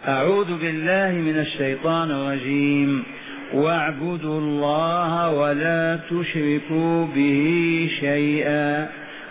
أعوذ بالله من الشيطان الرجيم. واعبدوا الله ولا تشركوا به شيئا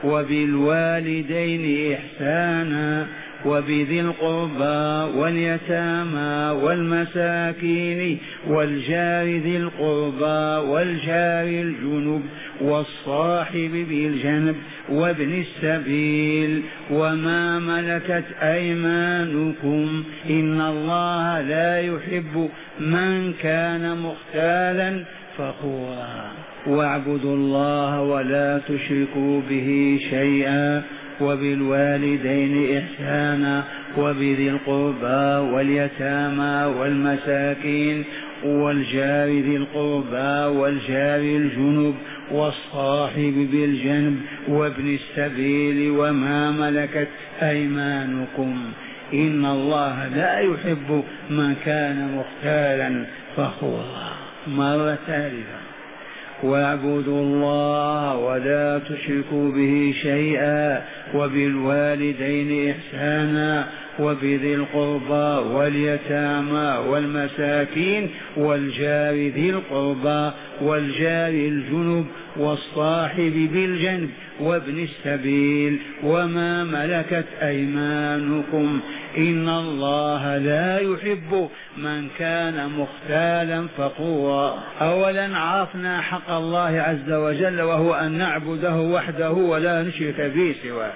وبالوالدين إحسانا وبذي القربى واليتامى والمساكين والجار ذي القربى والجار الجنب والصاحب بالجنب وابن السبيل وما ملكت أيمانكم إن الله لا يحب من كان مختالا فخورا. واعبدوا الله ولا تشركوا به شيئا وبالوالدين إحسانا وبذي القربى واليتامى والمساكين والجار ذي القربى والجار الجنب والصاحب بالجنب وابن السبيل وما ملكت أيمانكم إن الله لا يحب من كان مختالا فخورا. مرة ثالثة. واعبدوا الله ولا تشركوا به شيئا وبالوالدين إحسانا وبذي القربى واليتامى والمساكين والجار ذي القربى والجار الجنب والصاحب بالجنب وابن السبيل وما ملكت أيمانكم إن الله لا يحب من كان مختالا فخورا. أولا عرفنا حق الله عز وجل وهو أن نعبده وحده ولا نشرك به سواه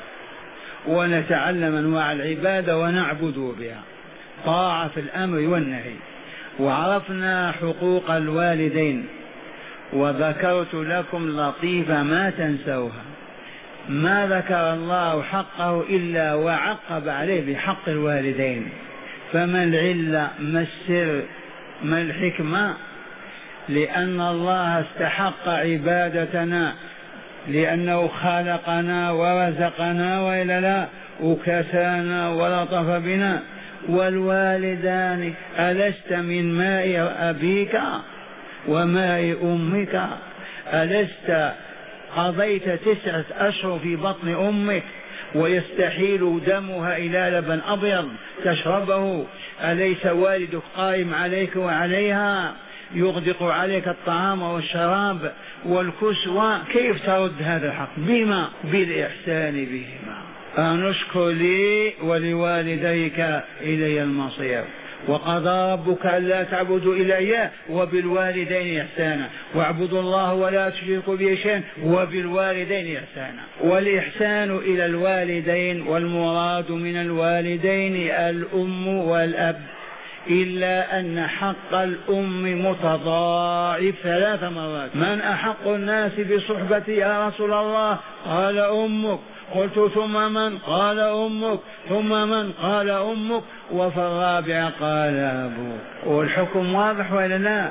ونتعلم أنواع العبادة ونعبد بها طاعة في الأمر والنهي. وعرفنا حقوق الوالدين وذكرت لكم لطيفة ما تنسوها. ما ذكر الله حقه إلا وعقب عليه بحق الوالدين. فما العلة ما السر ما الحكمة؟ لأن الله استحق عبادتنا لأنه خلقنا ورزقنا وإلا لا وكسانا ولطف بنا. والوالدان ألست من ماء أبيك وماء أمك؟ ألست قضيت 9 أشهر في بطن أمك ويستحيل دمها إلى لبن أبيض تشربه؟ أليس والدك قائم عليك وعليها يغدق عليك الطعام والشراب والكسوة؟ كيف ترد هذا الحق؟ بما بالإحسان بهما. أنشكر لي ولوالديك إلي المصير. وقضى ربك ألا تعبدوا إلا إياه وبالوالدين إحسانا واعبدوا الله ولا تشركوا به شيئا وبالوالدين إحسانا. والإحسان إلى الوالدين والمراد من الوالدين الأم والأب، إلا أن حق الأم متضاعف 3 مرات. من أحق الناس بصحبتي يا رسول الله؟ قال أمك. قلت ثم من؟ قال أمك. ثم من؟ قال أمك. وفي الرابع قال أبوك. والحكم واضح ولا لا؟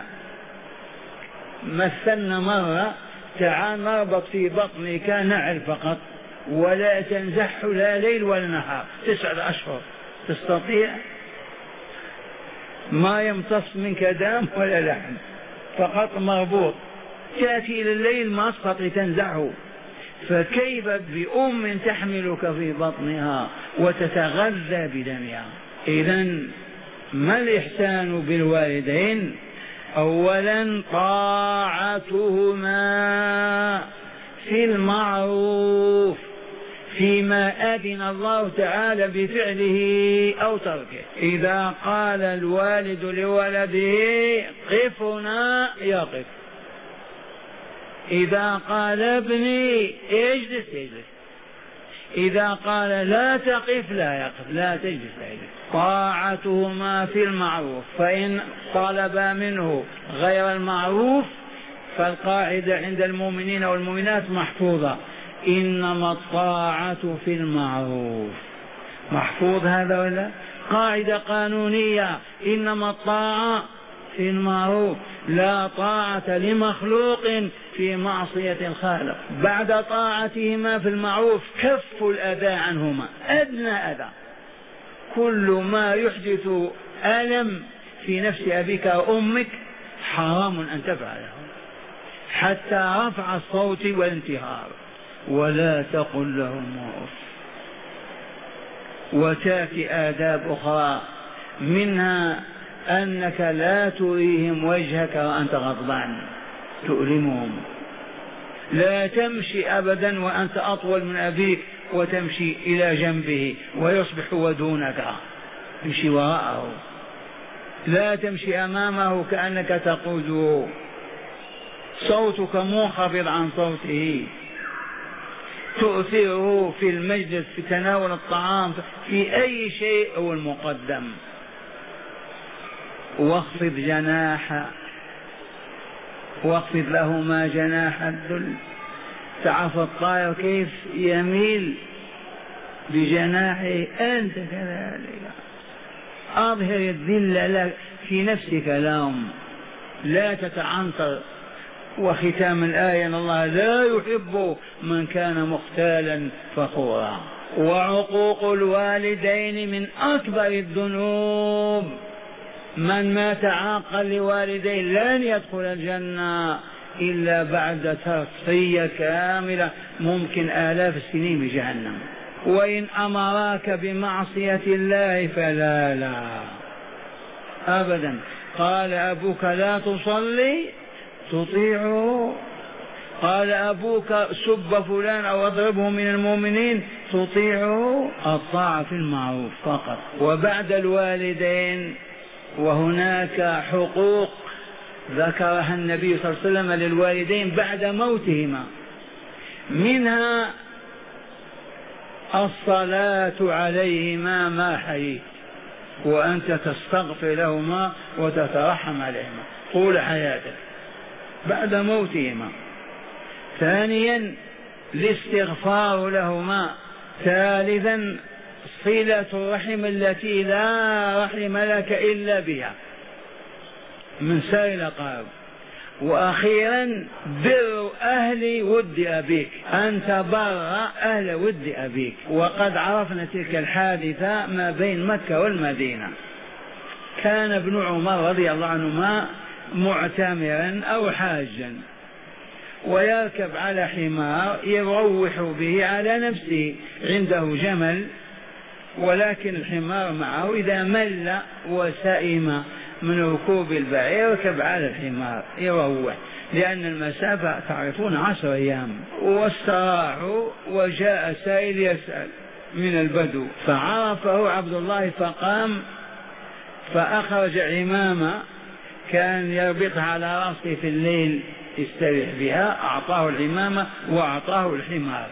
مثلنا مرة تعال نربط في بطنك نعل فقط ولا تنزح لا ليل ولا نهار 9 أشهر، تستطيع؟ ما يمتص منك دم ولا لحم، فقط مربوط. تأتي إلى الليل ما تستطيع تنزعه، فكيف بأم تحملك في بطنها وتتغذى بدمها؟ إذن ما الإحسان بالوالدين؟ أولا طاعتهما في المعروف فيما أذن الله تعالى بفعله أو تركه. إذا قال الوالد لولده قف هنا يقف، إذا قال ابني اجلس يجلس، إذا قال لا تقف لا يقف، لا تجلس لا يجلس. طاعتهما في المعروف، فإن طلبا منه غير المعروف فالقاعدة عند المؤمنين والمؤمنات محفوظة، إنما الطاعة في المعروف. محفوظ هذا ولا؟ قاعدة قانونية، إنما الطاعة في المعروف، لا طاعة لمخلوق في معصية الخالق. بعد طاعتهما في المعروف كف الأذى عنهما، أدنى أذى، كل ما يحدث ألم في نفس أبيك وأمك حرام أن تفعله حتى رفع الصوت والانتهار. ولا تقل لهم أف. وتأتي آداب أخرى منها أنك لا تريهم وجهك وأنت غضبان تؤلمهم، لا تمشي أبدا وأنت أطول من أبيك وتمشي إلى جنبه ويصبح ودونك، تمشي وراءه، لا تمشي أمامه كأنك تقوده، صوتك منخفض عن صوته، تؤثره في المجلس، في تناول الطعام، في أي شيء هو المقدم. واخفض لهما جناح الذل. تعرف الطائر كيف يميل بجناحه، أنت كذلك أظهر الذل لك في نفسك لهم، لا تتعنطر. وختام الآية أن الله لا يحب من كان مختالا فخورا. وعقوق الوالدين من أكبر الذنوب، من مات عاقا لوالديه لن يدخل الجنة إلا بعد تصفية كاملة، ممكن آلاف السنين بجهنم. وإن أمراك بمعصية الله فلا أبدا. قال أبوك لا تصلي تطيعه، قال أبوك سب فلان أو اضربه من المؤمنين تطيعه، الطاعة في المعروف فقط. وبعد الوالدين وهناك حقوق ذكرها النبي صلى الله عليه وسلم للوالدين بعد موتهما، منها الصلاة عليهما ما حييت، وأنت تستغفر لهما وتترحم عليهما طول حياتك بعد موتهما. ثانيا الاستغفار لهما. ثالثا صلة الرحم التي لا رحم لك إلا بها من سائر الأقارب. وأخيرا بر أهل ود أبيك، أن تبر أهل ود أبيك. وقد عرفنا تلك الحادثة ما بين مكة والمدينة. كان ابن عمر رضي الله عنهما معتمرا أو حاجا، ويركب على حمار يروح به على نفسه، عنده جمل ولكن الحمار معه، إذا مل وسئم من ركوب البعير يركب على الحمار يروح، لأن المسافة تعرفون 10 أيام. واستراحوا وجاء سائل يسأل من البدو فعرفه عبد الله، فقام فأخرج عمامة كان يربطها على رأسه في الليل يستريح بها، أعطاه العمامة وأعطاه الحمار.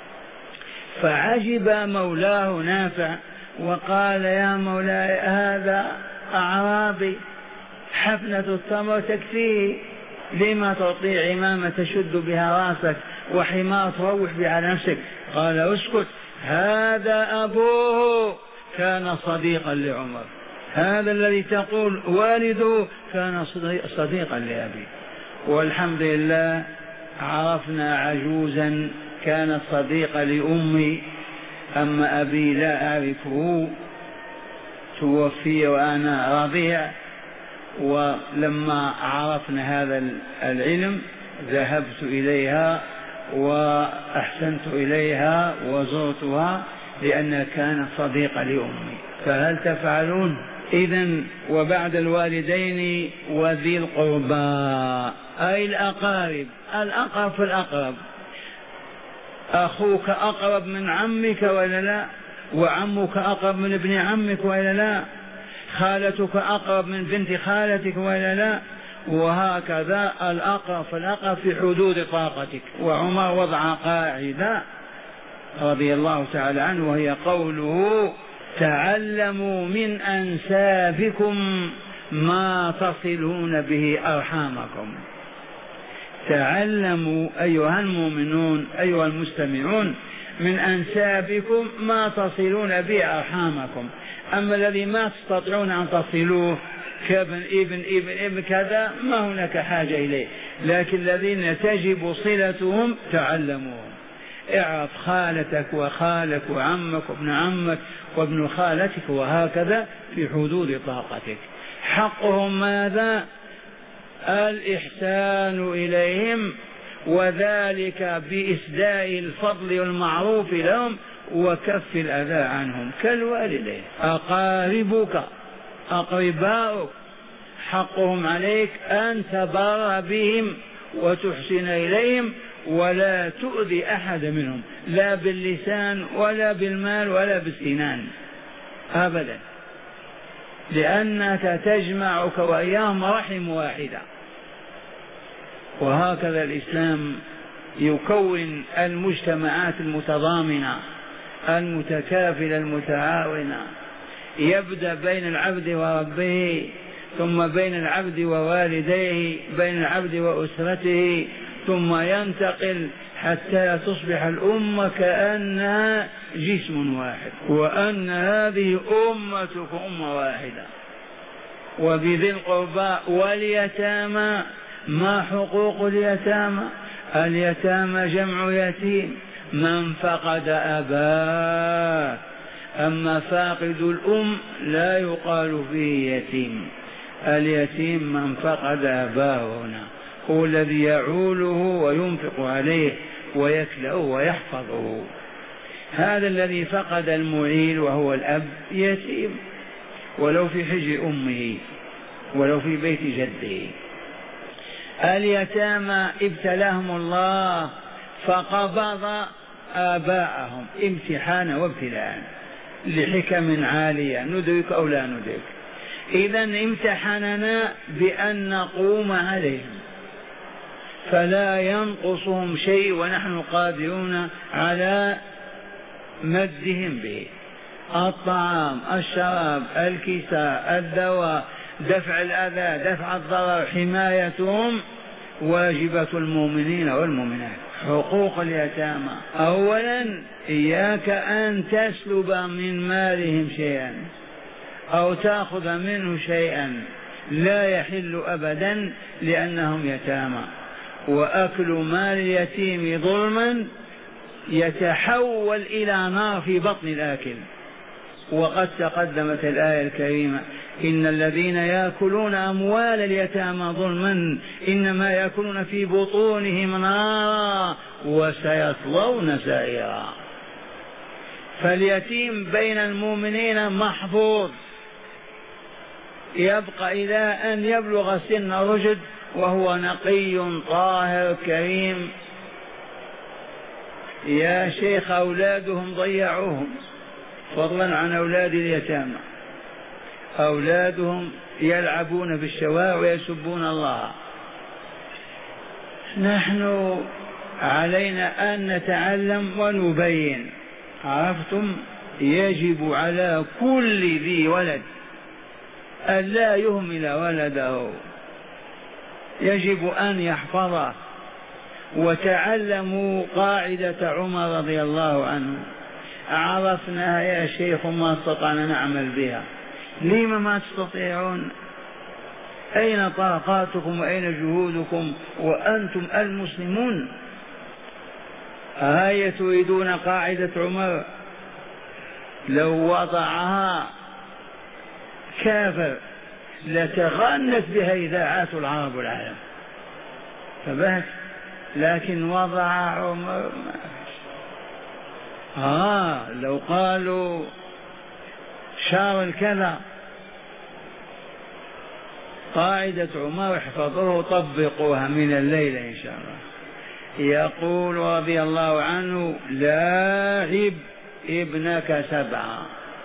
فعجب مولاه نافع وقال يا مولاي هذا أعرابي حفنة التمر تكفيه، لما تعطي عمامة تشد بها راسك وحمار تروح بها على نفسك؟ قال اسكت، هذا أبوه كان صديقا لعمر، هذا الذي تقول والده كان صديقا لأبي. والحمد لله عرفنا عجوزا كانت صديقة لأمي، أما أبي لا أعرفه، توفي وأنا رضيع. ولما عرفنا هذا العلم ذهبت إليها وأحسنت إليها وزرتها لأنها كانت صديقة لأمي. فهل تفعلون؟ إذن وبعد الوالدين وذي القربى أي الأقارب، الأقرب فالأقرب. أخوك أقرب من عمك ولا لا؟ وعمك أقرب من ابن عمك ولا لا؟ خالتك أقرب من بنت خالتك ولا لا؟ وهكذا الأقرب فالأقرب في حدود طاقتك. وعمر وضع قاعدة رضي الله تعالى عنه وهي قوله تعلموا من أنسابكم ما تصلون به أرحامكم. تعلموا أيها المؤمنون أيها المستمعون من أنسابكم ما تصلون به أرحامكم. أما الذي ما تستطيعون أن تصلوه كابن ابن كذا ما هناك حاجة إليه، لكن الذين تجب صلتهم تعلموهم. اعرف خالتك وخالك وعمك وابن عمك وابن خالتك وهكذا في حدود طاقتك. حقهم ماذا؟ الإحسان إليهم، وذلك بإسداء الفضل والمعروف لهم وكف الأذى عنهم كالوالدين. أقاربك أقرباؤك حقهم عليك أن تبر بهم وتحسن إليهم ولا تؤذي أحد منهم، لا باللسان ولا بالمال ولا بالسنان أبدا، لأنك تجمعك وإياهم رحم واحدة. وهكذا الإسلام يكون المجتمعات المتضامنة المتكافلة المتعاونة، يبدأ بين العبد وربه، ثم بين العبد ووالديه، بين العبد وأسرته، ثم ينتقل حتى تصبح الأمة كأنها جسم واحد، وأن هذه أمتكم أمة واحدة. وبذي القربى واليتامى، ما حقوق اليتامى؟ اليتامى جمع يتيم، من فقد أباه، أما فاقد الأم لا يقال فيه يتيم. اليتيم من فقد أباه هنا، هو الذي يعوله وينفق عليه ويكلأه ويحفظه. هذا الذي فقد المعيل وهو الأب يتيم، ولو في حجر أمه ولو في بيت جده. اليتامى ابتلاهم الله فقبض آباءهم امتحانا وابتلاء لحكم عالية ندرك أو لا ندرك. إذا امتحننا بأن نقوم عليهم فلا ينقصهم شيء ونحن قادرون على مدهم به، الطعام، الشراب، الكساء، الدواء، دفع الأذى، دفع الضرر، حمايتهم واجبة المؤمنين والمؤمنات. حقوق اليتامى: أولا إياك أن تسلب من مالهم شيئا أو تأخذ منه شيئا، لا يحل أبدا لأنهم يتامى. وأكل مال اليتيم ظلما يتحول إلى نار في بطن الآكل. وقد تقدمت الآية الكريمة: إن الذين يأكلون أموال اليتامى ظلما إنما يأكلون في بطونهم نارا وسيصلون سعيرا. فاليتيم بين المؤمنين محفوظ، يبقى إلى أن يبلغ سن رشد وهو نقي طاهر كريم. يا شيخ أولادهم ضيعوهم، فضلا عن أولاد اليتامى، أولادهم يلعبون في الشوارع ويسبون الله. نحن علينا أن نتعلم ونبين. عرفتم؟ يجب على كل ذي ولد أن لا يهمل ولده، يجب أن يحفظه. وتعلموا قاعدة عمر رضي الله عنه، عرفناها يا شيخ ما استطعنا نعمل بها، لما ما تستطيعون؟ أين طاقاتكم وأين جهودكم وأنتم المسلمون؟ هيا تريدون قاعدة عمر؟ لو وضعها كافر لتغنت بها إذاعات العرب والعالم، فبهت، لكن وضع عمر لو قالوا شهر الكذا قاعدة عمر احفظوه طبقوها من الليلة إن شاء الله. يقول رضي الله عنه: لاعب ابنك سبعة.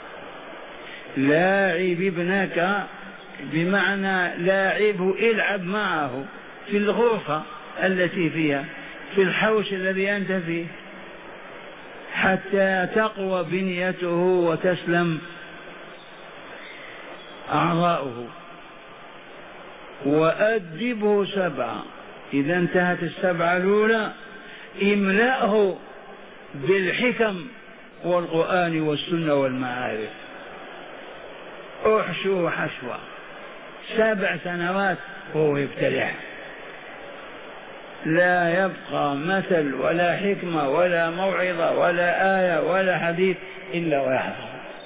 لاعب ابنك بمعنى لاعبه، العب معه في الغرفة التي فيها، في الحوش الذي أنت فيه، حتى تقوى بنيته وتسلم أعضاؤه. وأدبه سبعة. إذا انتهت السبعة الأولى املأه بالحكم والقرآن والسنة والمعارف، احشو حشوة. 7 سنوات وهو يبتلع، لا يبقى مثل ولا حكمة ولا موعظة ولا آية ولا حديث إلا ويحفظ.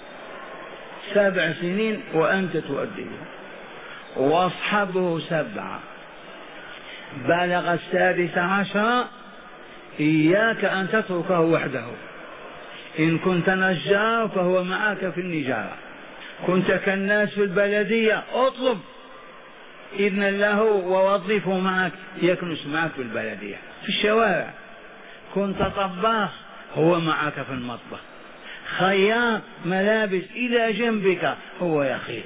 7 سنين وأنت تؤدبه. واصحبه 7. بلغ 16 إياك أن تتركه وحده، إن كنت نجار فهو معك في النجارة، كنت كالناس في البلدية اطلب إذن له ووظفه معك يكنس معك في البلدية في الشوارع. كنت طباخ هو معك في المطبخ، خياط ملابس إلى جنبك هو يخيط،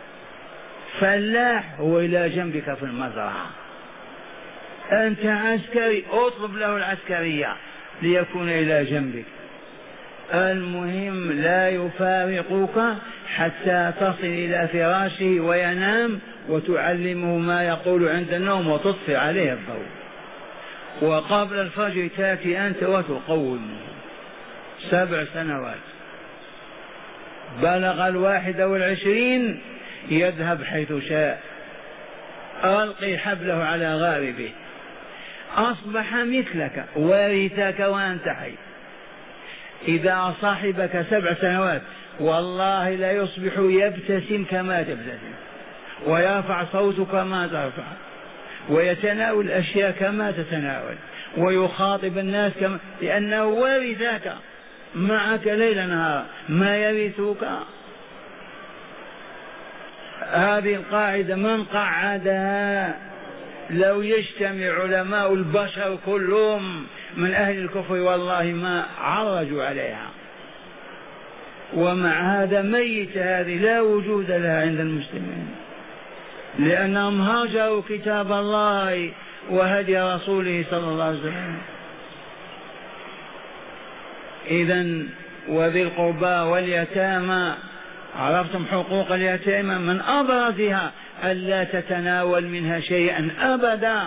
فلاح هو إلى جنبك في المزرعة. أنت عسكري اطلب له العسكرية ليكون إلى جنبك. المهم لا يفارقك حتى تصل إلى فراشه وينام وتعلمه ما يقول عند النوم وتطفئ عليه الضوء، وقبل الفجر تأتي أنت وتقومه. 7 سنوات. بلغ 21 يذهب حيث شاء، ألقي حبله على غاربه، أصبح مثلك ورثك وأنت حي. إذا صاحبك 7 سنوات والله لا يصبح يبتسم كما تبتسم، ويرفع صوتك كما ترفع، ويتناول الأشياء كما تتناول، ويخاطب الناس كما، لأنه ورثك معك ليل نهار ما يرثك. هذه القاعدة من قعدها؟ لو يجتمع علماء البشر كلهم من أهل الكفر والله ما عرجوا عليها. ومع هذا ميت، هذه لا وجود لها عند المسلمين، لأنهم هاجروا كتاب الله وهدي رسوله صلى الله عليه وسلم. إذن وذي القربى واليتامى، عرفتم حقوق اليتامى؟ من أبرزها ألا تتناول منها شيئا أبدا.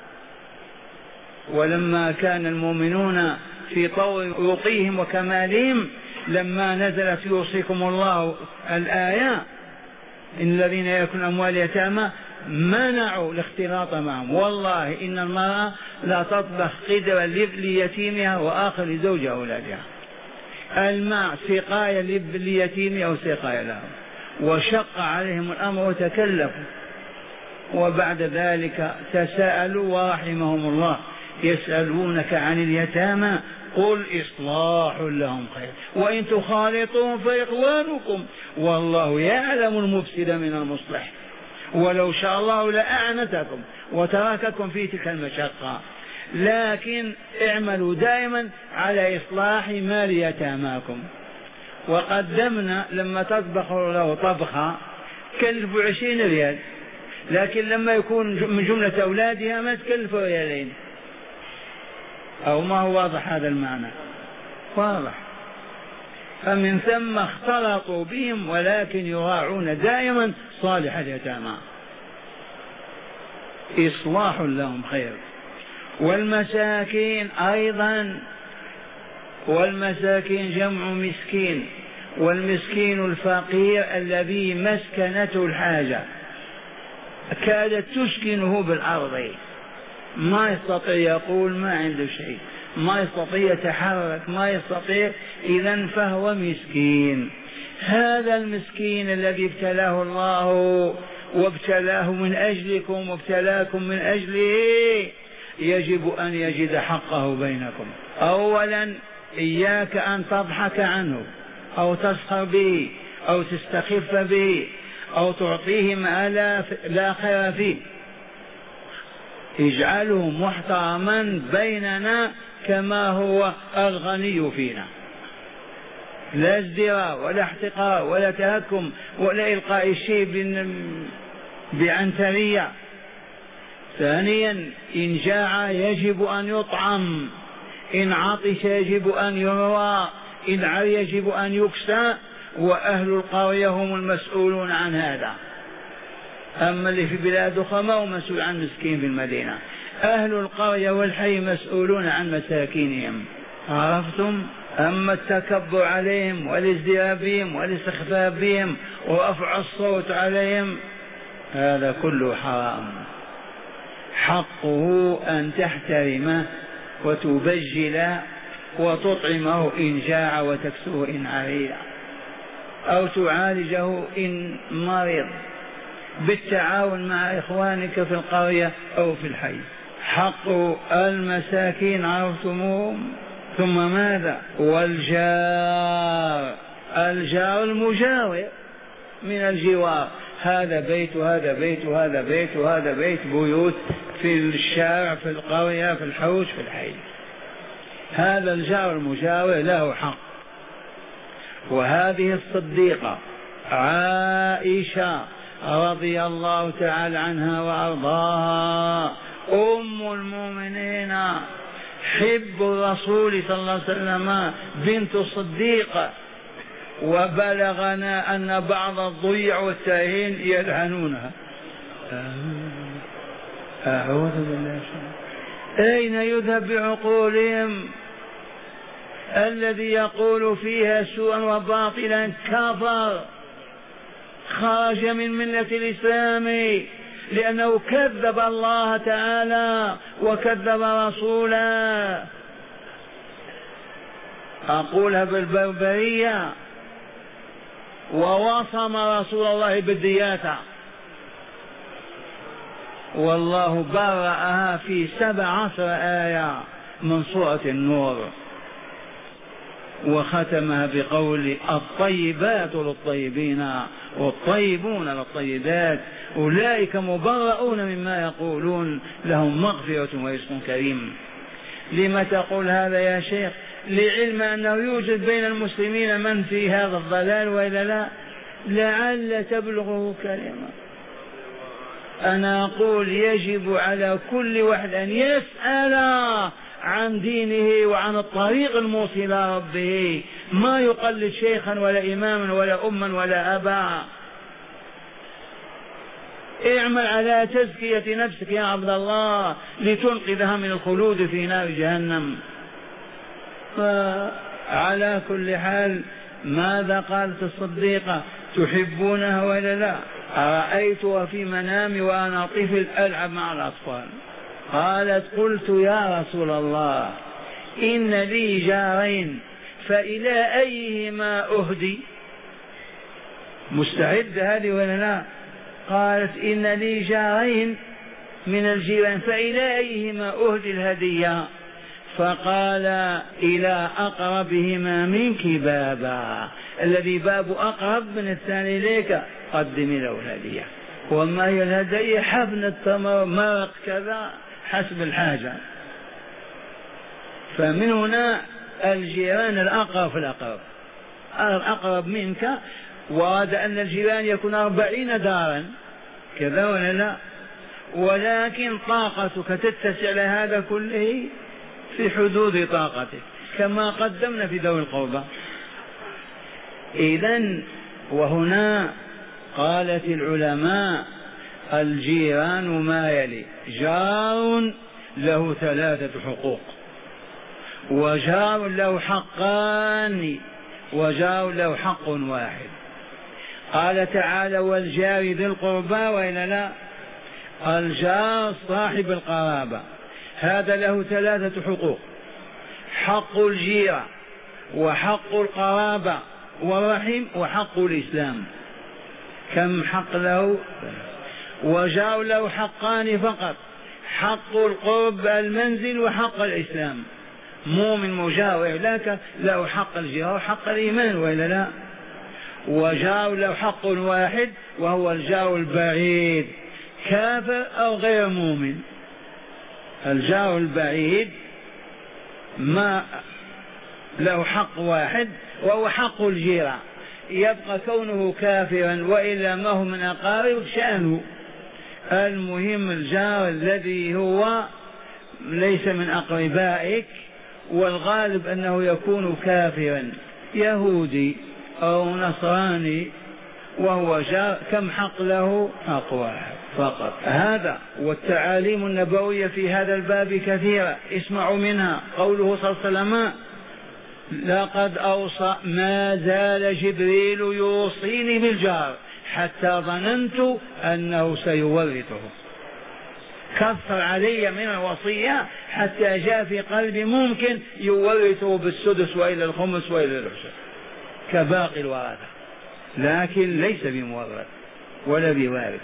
ولما كان المؤمنون في طور رقيهم وكمالهم، لما نزلت يوصيكم الله الآية إن الذين يأكلون أموال اليتامى منعوا الاختلاط معهم. والله إن المرأة لا تطبخ قدرا ليتيمها وآخر لزوج أولادها، الماء سقاية ليتيمها أو سقاية لهم، وشق عليهم الأمر وتكلفوا. وبعد ذلك تساءلوا ورحمهم الله، يسألونك عن اليتامى قل إصلاح لهم خير وإن تخالطوهم فإخوانكم والله يعلم المفسد من المصلح ولو شاء الله لأعنتكم وترككم في تلك المشقة، لكن اعملوا دائما على إصلاح مال يتاماكم. وقدمنا لما تطبخ له طبخة تكلف 20 ريال، لكن لما يكون من جملة أولادها ما تكلف ريالين. أو ما هو واضح هذا المعنى؟ واضح. فمن ثم اختلطوا بهم، ولكن يراعون دائما صالح اليتامى، إصلاح لهم خير. والمساكين أيضا، والمساكين جمع مسكين، والمسكين الفقير الذي مسكنته الحاجة كادت تسكنه بالأرض، ما يستطيع يقول، ما عنده شيء، ما يستطيع يتحرك، ما يستطيع، إذن فهو مسكين. هذا المسكين الذي ابتلاه الله وابتلاه من أجلكم وابتلاكم من أجله يجب أن يجد حقه بينكم. أولا إياك أن تضحك عنه أو تسخر به أو تستخف به أو تعطيه ما لا خير فيه، اجعله محترما بيننا كما هو الغني فينا، لا ازدراء ولا احتقار ولا تهكم ولا إلقاء الشيء بعنترية. ثانيا إن جاع يجب أن يطعم، إن عطش يجب أن يروى، إن عري يجب أن يكسى، وأهل القرية هم المسؤولون عن هذا. أما اللي في بلاد أخرى ما هو مسؤول عن مسكين في المدينة، أهل القرية والحي مسؤولون عن مساكينهم. عرفتم؟ أما التكبر عليهم والازدراء بهم والاستخفاف بهم ورفع الصوت عليهم هذا كله حرام. حقه أن تحترمه وتبجل وتطعمه إن جاع وتكسوه إن عري، أو تعالجه إن مرض بالتعاون مع إخوانك في القرية أو في الحي. حق المساكين عرفتموهم. ثم ماذا؟ والجار، الجار المجاور من الجوار، هذا بيت وهذا بيت وهذا بيت وهذا بيت، بيوت في الشارع في القرية في الحوش في الحي. هذا الجار المجاور له حق. وهذه الصديقة عائشة رضي الله تعالى عنها وأرضاها أم المؤمنين حب الرسول صلى الله عليه وسلم بنت الصديق، وبلغنا أن بعض الضيع والتاهين يلعنونها. أعوذ بالله. أين يذهب بعقولهم؟ الذي يقول فيها سوءا وباطلا كفر، خرج من ملة الإسلام، لأنه كذب الله تعالى وكذب رسوله. أقولها بالبربرية، ووصم رسول الله بالدياتة، والله برأها في 17 آية من سورة النور، وختمها بقول الطيبات للطيبين والطيبون للطيبات أولئك مبرؤون مما يقولون لهم مغفرة ورزق كريم. لما تقول هذا يا شيخ؟ لعلم أنه يوجد بين المسلمين من في هذا الضلال وإلا لا، لعل تبلغه كلمة. أنا أقول يجب على كل واحد أن يسأل عن دينه وعن الطريق الموصل إلى ربه، ما يقلد شيخا ولا إماما ولا أما ولا أبا. اعمل على تزكية نفسك يا عبد الله لتنقذها من الخلود في نار جهنم. فعلى كل حال ماذا قالت الصديقة؟ تحبونها ولا لا؟ أرأيتها في منامي وأنا طفل ألعب مع الأطفال. قالت قلت يا رسول الله إن لي جارين فإلى أيهما أهدي؟ مستعد هذه ولا لا؟ قالت إن لي جارين من الجيران فإلى أيهما أهدي الهدية؟ فقال إلى أقربهما منك بابا، الذي باب أقرب من الثاني إليك قدمي له الهدية. وما هي الهدية؟ حبن التمر، مرق، كذا حسب الحاجة. فمن هنا الجيران الأقرب فالأقرب، الأقرب منك. ورد أن الجيران يكون 40 دارا كذا ولا لا، ولكن طاقتك تتسع لهذا كله في حدود طاقتك كما قدمنا في ذوي القربى. إذن وهنا قالت العلماء الجيران ما يلي: جار له 3 حقوق، وجار له حقان، وجار له حق واحد. قال تعالى: والجار ذي القربى، وإلا لا؟ الجار صاحب القرابة هذا له 3 حقوق: حق الجيرة وحق القرابة والرحم وحق الإسلام. كم حق له؟ وجار له حقان فقط: حق القرب المنزل وحق الإسلام. مؤمن مجاور لكن له حق الجيرة وحق الإيمان، وإلا لا؟ وجار له حق واحد وهو الجار البعيد، كافر أو غير مؤمن. الجار البعيد ما له حق واحد وهو حق الجيرة، يبقى كونه كافرا وإلا ما هو من أقارب شأنه. المهم الجار الذي هو ليس من أقربائك، والغالب أنه يكون كافرا يهودي أو نصراني وهو جار، كم حق له؟ حق واحد فقط. هذا والتعاليم النبوية في هذا الباب كثيرة، اسمعوا منها قوله صلى الله عليه وسلم: لقد أوصى ما زال جبريل يوصيني بالجار حتى ظننت أنه سيورثه. كثر علي من الوصية حتى جاء في قلبي ممكن يورثه بالسدس وإلى الخمس وإلى العشر كباقي الورثة، لكن ليس بمورث ولا بوارث.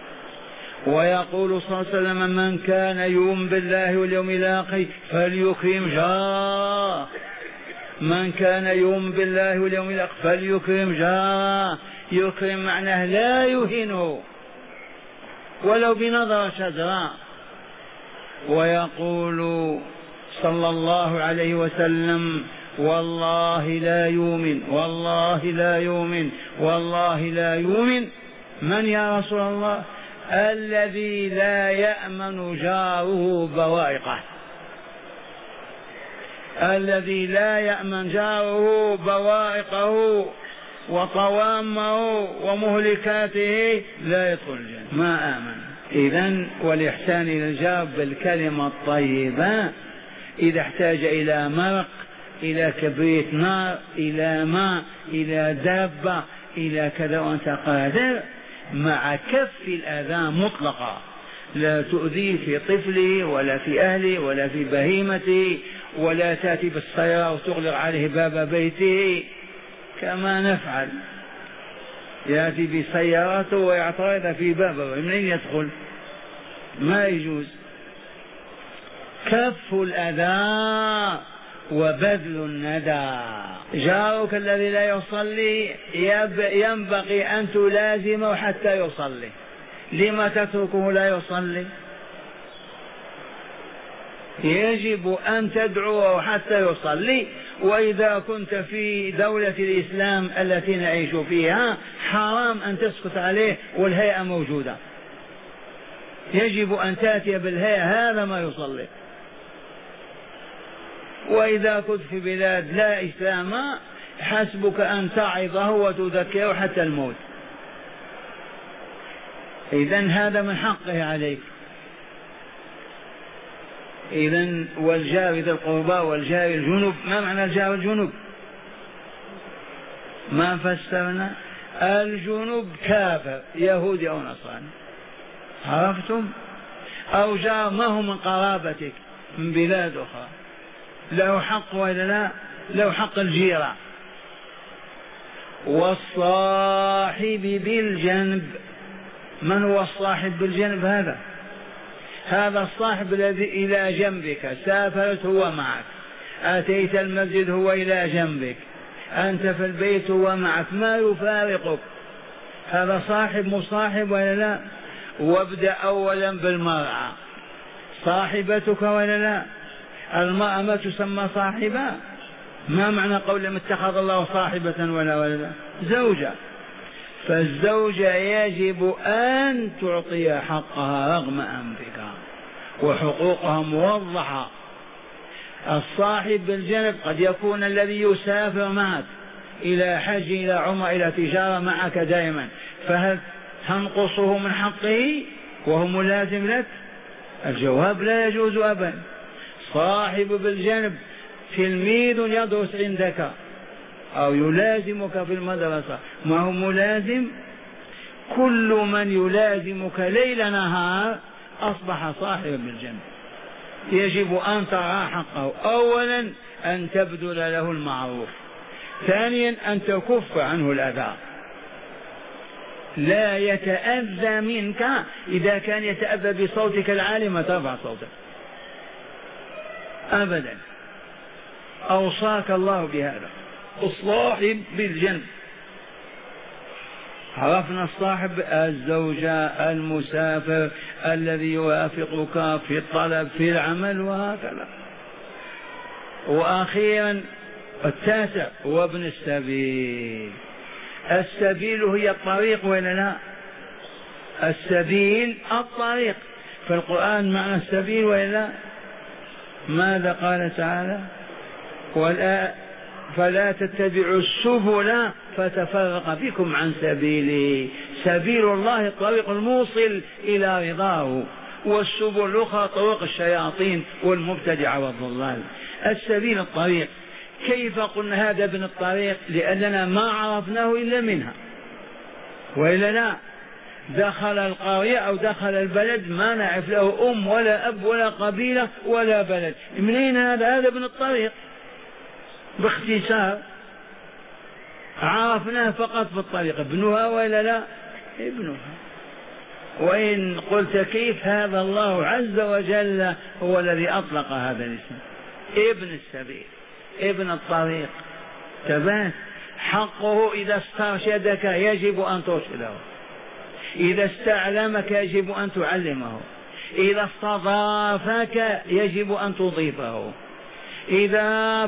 ويقول صلى الله عليه وسلم: من كان يؤمن بالله واليوم الآخر فليكرم جاره. من كان يؤمن بالله واليوم الآخر فليكرم جاره. يكرم معناه لا يهنه ولو بنظرة شجراء. ويقول صلى الله عليه وسلم والله لا يؤمن، والله لا يؤمن، والله لا يؤمن. من يا رسول الله؟ الذي لا يأمن جاره بوائقه، الذي لا يأمن جاره بوائقه وطوامه ومهلكاته لا يدخل الجنة، ما آمن. إذن والإحسان إلى الجار بالكلمة الطيبة، إذا احتاج إلى مرق، إلى كبريت نار، إلى ماء، إلى دابة، إلى كذا وأنت قادر، مع كف الأذى مطلقا، لا تؤذي في طفله ولا في أهله ولا في بهيمته، ولا تأتي بالسيارة وتغلق عليه باب بيته كما نفعل، يأتي بسيارته ويعترض في بابه، منين يدخل؟ ما يجوز. كف الأذى وبذل الندى. جارك الذي لا يصلي ينبغي أن تلازمه حتى يصلي، لما تتركه لا يصلي؟ يجب أن تدعوه حتى يصلي. وإذا كنت في دولة الإسلام التي نعيش فيها حرام أن تسكت عليه والهيئة موجودة، يجب أن تأتي بالهيئة، هذا ما يصلي. وإذا كنت في بلاد لا إسلام حسبك أن تعظه وتذكره حتى الموت. إذن هذا من حقه عليك. إذن والجار ذي القربى والجار الجنب. ما معنى الجار الجنب؟ ما فسرنا؟ الجنب كافر يهودي أو نصراني، عرفتم؟ أو جار ما هو من قرابتك من بلاد أخرى، له حق ولا لا؟ له حق الجيرة. والصاحب بالجنب. من هو الصاحب بالجنب؟ هذا الصاحب الذي إلى جنبك، سافرت هو معك، أتيت المسجد هو إلى جنبك، أنت في البيت هو معك، ما يفارقك. هذا صاحب مصاحب ولا لا؟ وابدأ أولا بالمرأة، صاحبتك ولا لا؟ المرأة ما تسمى صاحبة؟ ما معنى قول اتخذ الله صاحبة ولا لا؟ زوجة. فالزوجة يجب أن تعطي حقها رغم أنفك، وحقوقها موضحة. الصاحب بالجنب قد يكون الذي يسافر معك إلى حج، إلى عمرة، إلى تجارة معك دائما، فهل تنقصه من حقه وهو ملازم لك؟ الجواب لا يجوز أبدا. صاحب بالجنب تلميذ يدرس عندك أو يلازمك في المدرسة، ما هو ملازم؟ كل من يلازمك ليل نهار أصبح صاحبا بالجنب. يجب أن ترى حقه. أولا أن تبذل له المعروف، ثانيا أن تكف عنه الأذى، لا يتأذى منك. إذا كان يتأذى بصوتك العالي ما ترفع صوتك أبدا. أوصاك الله بهذا. الصاحب بالجنب. عرفنا الصاحب الزوجة، المسافر الذي يوافقك في الطلب في العمل وهكذا. وأخيرا التاسع هو ابن السبيل. السبيل هي الطريق ولا لا؟ السبيل الطريق في القرآن معنى السبيل ولا لا؟ ماذا قال تعالى؟ فلا تتبعوا السبل فتفرق بكم عن سبيله. سبيل الله الطريق الموصل إلى رضاه، والسبل الأخرى طرق الشياطين والمبتدع والضلال. السبيل الطريق. كيف قلنا هذا ابن الطريق؟ لأننا ما عرفناه إلا منها، وإلا لا؟ دخل القرية أو دخل البلد ما نعرف له أم ولا أب ولا قبيلة ولا بلد، منين هذا؟ هذا ابن الطريق. باختصار عرفناه فقط في الطريق. ابنها ولا لا؟ ابنها. وإن قلت كيف، هذا الله عز وجل هو الذي أطلق هذا الاسم، ابن السبيل، ابن الطريق. تبان حقه إذا استرشدك يجب أن ترشده، إذا استعلمك يجب أن تعلمه، إذا استضافك يجب أن تضيفه، إذا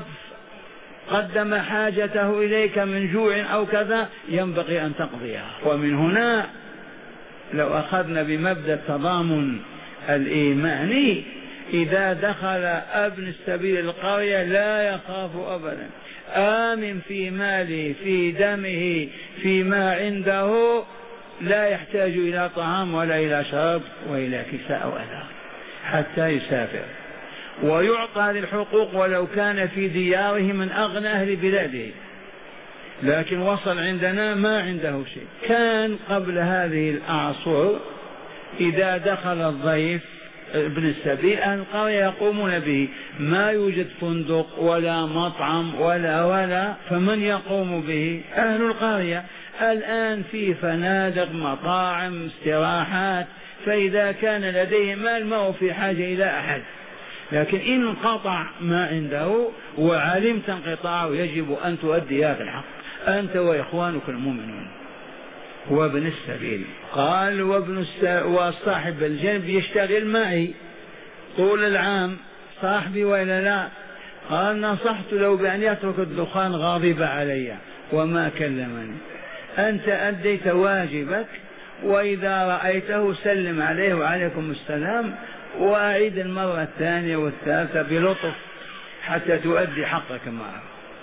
قدم حاجته إليك من جوع أو كذا ينبغي أن تقضيها. ومن هنا لو أخذنا بمبدأ التضامن الإيماني، إذا دخل ابن السبيل القرية لا يخاف أبدا، آمن في ماله في دمه فيما عنده، لا يحتاج إلى طعام ولا إلى شراب وإلى كساء ولا حتى يسافر ويعطى هذه الحقوق ولو كان في دياره من أغنى أهل بلاده، لكن وصل عندنا ما عنده شيء. كان قبل هذه الأعصر إذا دخل الضيف ابن السبيل أهل القرية يقومون به، ما يوجد فندق ولا مطعم ولا فمن يقوم به؟ أهل القرية. الآن في فنادق مطاعم استراحات، فإذا كان لديه مال ما هو في حاجة إلى أحد، لكن إن انقطع ما عنده وعلمت انقطاعه يجب أن تؤدي هذا الحق أنت وإخوانك المؤمنون. وابن السبيل قال وصاحب الجنب يشتغل معي طول العام صاحبي وإلا لا؟ قال نصحت له بأن يترك الدخان، غاضب علي وما كلمني. أنت أديت واجبك، وإذا رأيته سلم عليه وعليكم السلام، وأعيد المرة الثانية والثالثة بلطف حتى تؤدي حقك معه.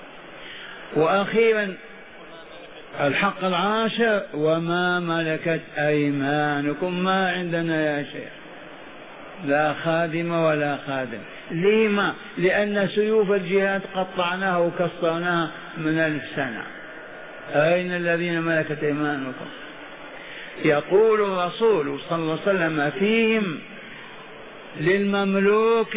وأخيرا الحق العاشر وما ملكت أيمانكم. ما عندنا يا شيخ لا خادم ولا خادم. لما؟ لأن سيوف الجهاد قطعناها وكسرناها من 1000 سنة. أين الذين ملكت أيمانكم؟ يقول الرسول صلى الله عليه وسلم فيهم للمملوك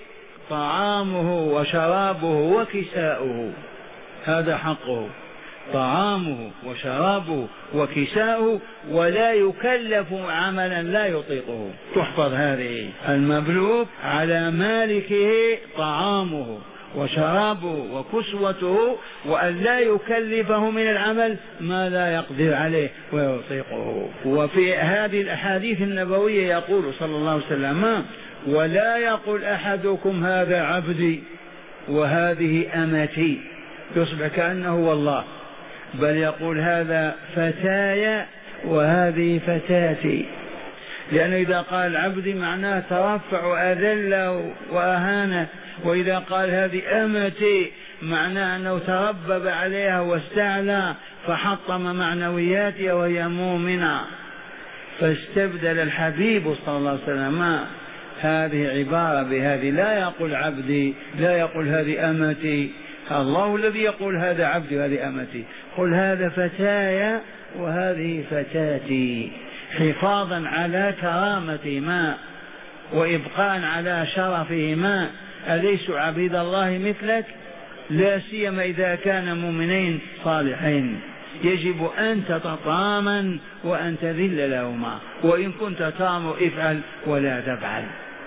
طعامه وشرابه وكساؤه، هذا حقه، طعامه وشرابه وكساؤه، ولا يكلف عملا لا يطيقه. تحفظ هذه. المملوك على مالكه طعامه وشرابه وكسوته، وأن لا يكلفه من العمل ما لا يقدر عليه ويطيقه. وفي هذه الأحاديث النبوية يقول صلى الله عليه وسلم ولا يقول أحدكم هذا عبدي وهذه أمتي يصبح كأنه والله، بل يقول هذا فتاي وهذه فتاتي، لأنه إذا قال عبدي معناه ترفع وأذله وأهانه، وإذا قال هذه أمتي معناه أنه تربب عليها واستعلى فحطم معنوياتها وهي مؤمنة. فاستبدل الحبيب صلى الله عليه وسلم هذه عبارة بهذه، لا يقول عبدي، لا يقول هذه أمتي، الله الذي يقول هذا عبدي وهذه أمتي، قل هذا فتاي وهذه فتاتي، حفاظا على كرامتهما وإبقاء على شرفهما. أليس عبيد الله مثلك؟ لا سيما إذا كان مؤمنين صالحين، يجب أن تتطامن وأن تذل لهما، وإن كنت تأمر افعل ولا تفعل،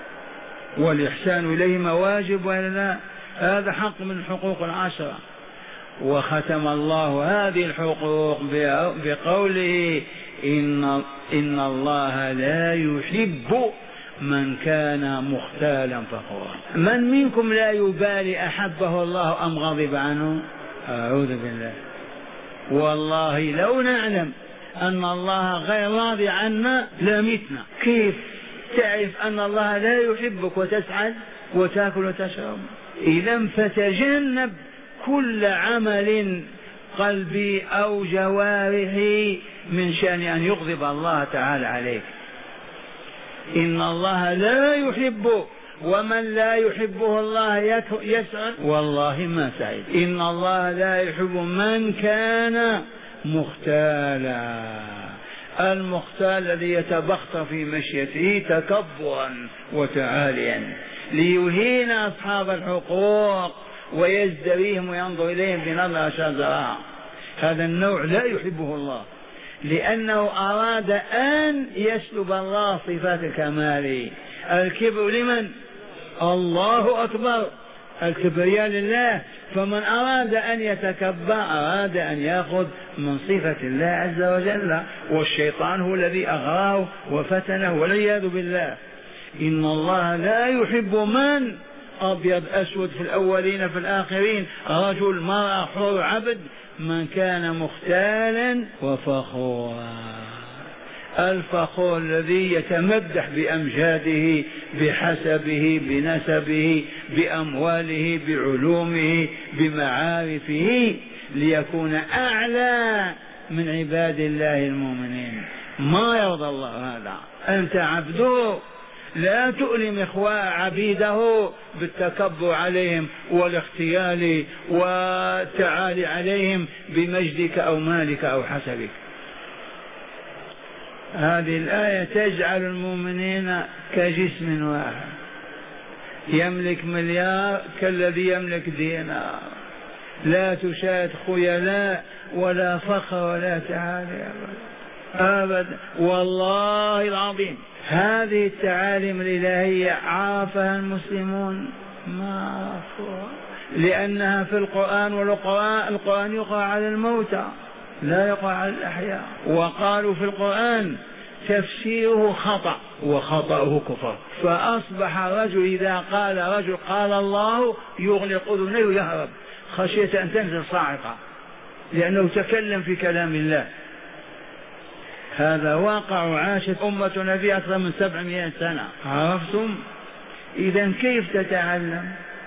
والإحسان إليهما واجب ولا لا؟ هذا حق من الحقوق العشرة. وختم الله هذه الحقوق بقوله إن الله لا يحب من كان مختالا فخورا. من منكم لا يبالي أحبه الله أم غضب عنه؟ أعوذ بالله. والله لو نعلم أن الله غير راضي عنا لمتنا. كيف تعرف أن الله لا يحبك وتسعد وتأكل وتشرب؟ إذا فتجنب كل عمل قلبي أو جوارحي من شأن أن يغضب الله تعالى عليك. إن الله لا يحب، ومن لا يحبه الله يسعد والله ما سعد. إن الله لا يحب من كان مختالا. المختال الذي يتبختر في مشيته تكبرا وتعاليا ليهين أصحاب الحقوق ويزدريهم وينظر إليهم بنظرة شزراء، هذا النوع لا يحبه الله، لأنه أراد أن يسلب الله صفات الكمال. الكبر لمن؟ الله أكبر. الكبرياء لله. فمن أراد أن يتكبر أراد أن يأخذ من صفة الله عز وجل، والشيطان هو الذي أغراه وفتنه والعياذ بالله. إن الله لا يحب من أبيض أسود في الأولين في الآخرين، رجل مرأة حر عبد، من كان مختالا وفخورا. الفخور الذي يتمدح بأمجاده بحسبه بنسبه بأمواله بعلومه بمعارفه ليكون أعلى من عباد الله المؤمنين. ما يرضى الله هذا. أنت عبده، لا تؤلم عبيده بالتكبر عليهم والاختيال والتعالي عليهم بمجدك أو مالك أو حسبك. هذه الآية تجعل المؤمنين كجسم واحد، يملك مليار كالذي يملك دينار، لا تشاهد خيلاء ولا فخر ولا تعالي أبدا والله العظيم. هذه التعاليم الإلهية عرفها المسلمون؟ ما عرفوها، لأنها في القرآن، والقرآن يقرأ على الموتى لا يقرأ على الأحياء. وقالوا في القرآن تفسيره خطأ وخطأه كفر، فأصبح الرجل إذا قال رجل قال الله يغلق أذنيه ويهرب خشية أن تنزل صاعقة، لأنه تكلم في كلام الله. هذا واقع عاشت أمتنا في أكثر من 700 سنة. عرفتم؟ إذا كيف تتعلم؟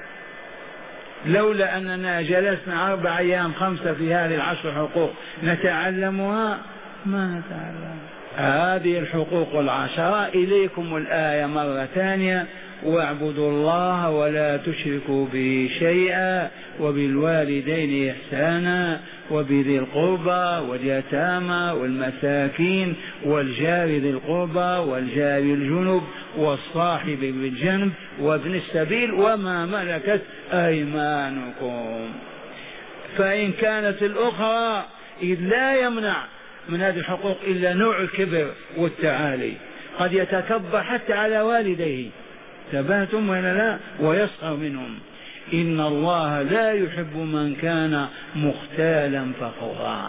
لولا أننا جلسنا 4 أيام 5 في هذه 10 حقوق نتعلمها ما نتعلم. هذه الحقوق 10. إليكم الآية مرة ثانية: واعبدوا الله ولا تشركوا به شيئا وبالوالدين إحسانا وبذي القربى واليتامى والمساكين والجار ذي القربى والجار الجنب والصاحب بالجنب وابن السبيل وما ملكت أيمانكم. فإن كانت الأخرى إذ لا يمنع من هذه الحقوق إلا نوع الكبر والتعالي، قد يتكبر حتى على والديه، تبهتم ولا لا، ويسخر منهم. إن الله لا يحب من كان مختالا فخورا.